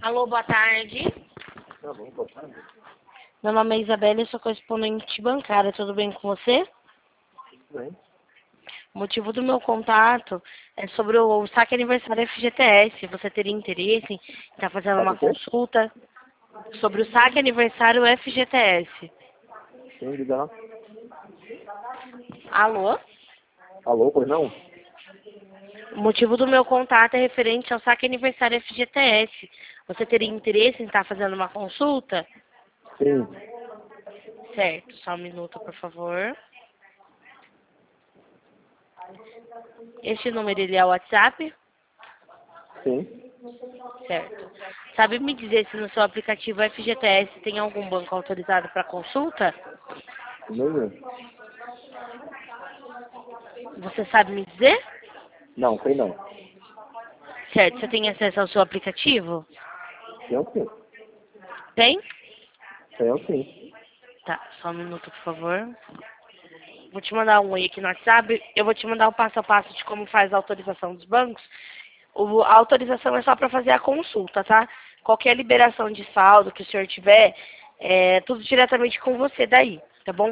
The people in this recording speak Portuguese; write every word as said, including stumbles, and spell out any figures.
Alô, boa tarde. Tá bom, boa tarde. Meu nome é Isabela e eu sou correspondente bancária. Tudo bem com você? Tudo bem. O motivo do meu contato é sobre o saque aniversário F G T S. Você teria interesse em estar fazendo Sabe uma o quê? consulta sobre o saque aniversário F G T S? Sim, liga lá. Alô? Alô, pois não? O motivo do meu contato é referente ao saque aniversário F G T S. Você teria interesse em estar fazendo uma consulta? Sim. Certo, só um minuto, por favor. Este número, ele é o WhatsApp? Sim. Certo. Sabe me dizer se no seu aplicativo F G T S tem algum banco autorizado para consulta? Nenhum. Você sabe me dizer? Não, sei não. Certo. Você tem acesso ao seu aplicativo? Eu sim. Tem? Eu sim. Tá, só um minuto, por favor. Vou te mandar um oi aqui no WhatsApp. Eu vou te mandar o passo a passo de como faz a autorização dos bancos. O, a autorização é só para fazer a consulta, tá? Qualquer liberação de saldo que o senhor tiver, é tudo diretamente com você daí, tá bom?